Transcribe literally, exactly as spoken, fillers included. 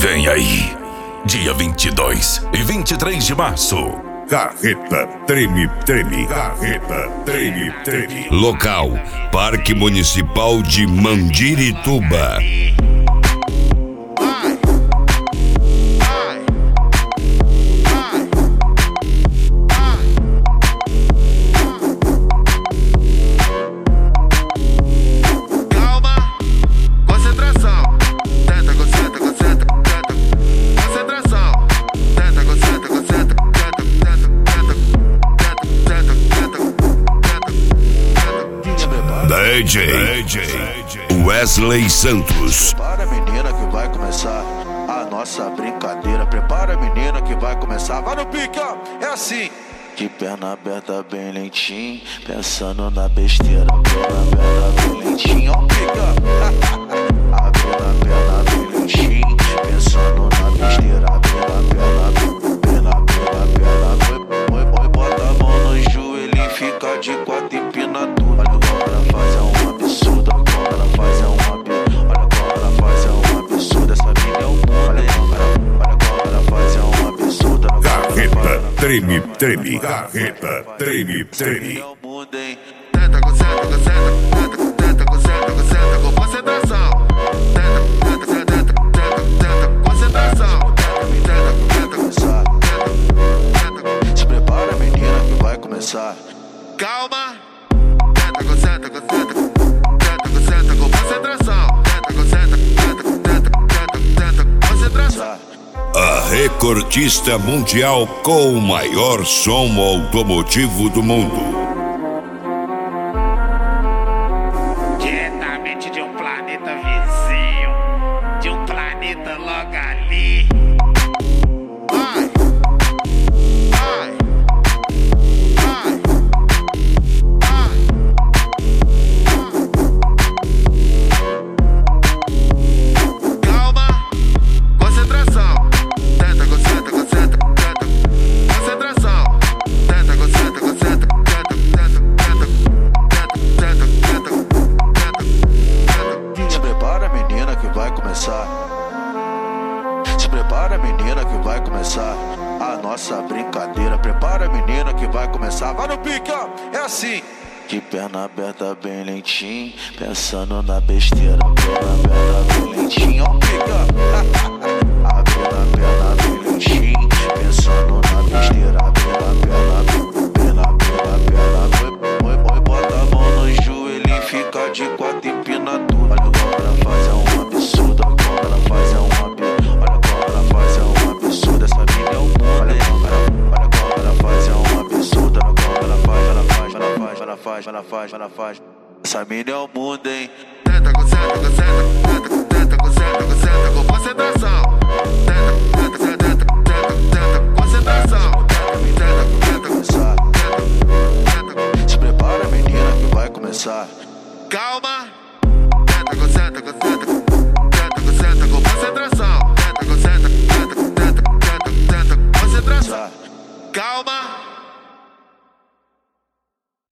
Vem aí, dia vinte e dois e vinte e três de março. Carreta Treme Treme. Carreta Treme Treme. Local: Parque Municipal de Mandirituba. D J, D J Wesley Santos. Prepara, menina, que vai começar a nossa brincadeira. Prepara, menina, que vai começar. Vai no pique, ó, é assim. De perna aberta bem lentinho, pensando na besteira. Perna aberta bem lentinho, ó, pique, ó. Abrindo a perna bem lentinho, pensando na besteira. Abrindo a perna, perna, perna, perna. Oi, oi, bota a mão no joelho e fica de quatro e pina tudo. Olha como ela faz, é um absurdo. Olha como ela faz, é um absurdo. Olha como ela faz, é um absurdo. Essa mina é um mundo. Olha como ela faz, é um absurdo. Carreta Treme Treme. Carreta Treme Treme. Tenta, concentra, concentra, tenta, concentra, concentra, com concentração. Tenta, tenta, tenta, tenta, tenta, concentração. Tenta, tenta, começar. Tenta, tenta. Se prepara, menina, que vai começar. Calma. Tenta, concentra, concentra, tenta, concentra, com concentração. Tenta, concentra, tenta, tenta, tenta, tenta, concentração. A recordista mundial com o maior som automotivo do mundo. Diretamente de um planeta vizinho, de um planeta logo ali. Vai, vai, vai, vai. Calma, concentração. Tenta, concentra, concentra, tenta, concentração. Tenta, concentra, concentra, tenta, tenta, tenta, tenta, tenta, tenta, tenta. Se prepara, menina, que vai começar. Se prepara, menina, que vai começar a nossa brincadeira. Prepara, menina, que vai começar. Vai no pique, ó, é assim. De perna aberta bem lentinho, pensando na besteira. Perna aberta bem lentinho, ó, pique, ó. Abrindo a perna bem lentinho, pensando na besteira. Abrindo a perna, perna, perna, perna. Oi, oi, oi, bota a mão no joelho e fica de quatro e pina tudo. Olha como ela faz, é um absurdo. Olha como ela faz, é um absurdo. Olha como ela faz, é um absurdo. Essa mina é um mundo. Olha como ela, olha como ela faz, é um absurdo. Olha como ela faz, ela faz, ela faz, ela faz, ela faz, ela faz. Essa mina é o mundo, hein? Tenta, concentra, concentra, tenta, tenta, concentra, concentra, com concentração. Tenta, tenta, tenta.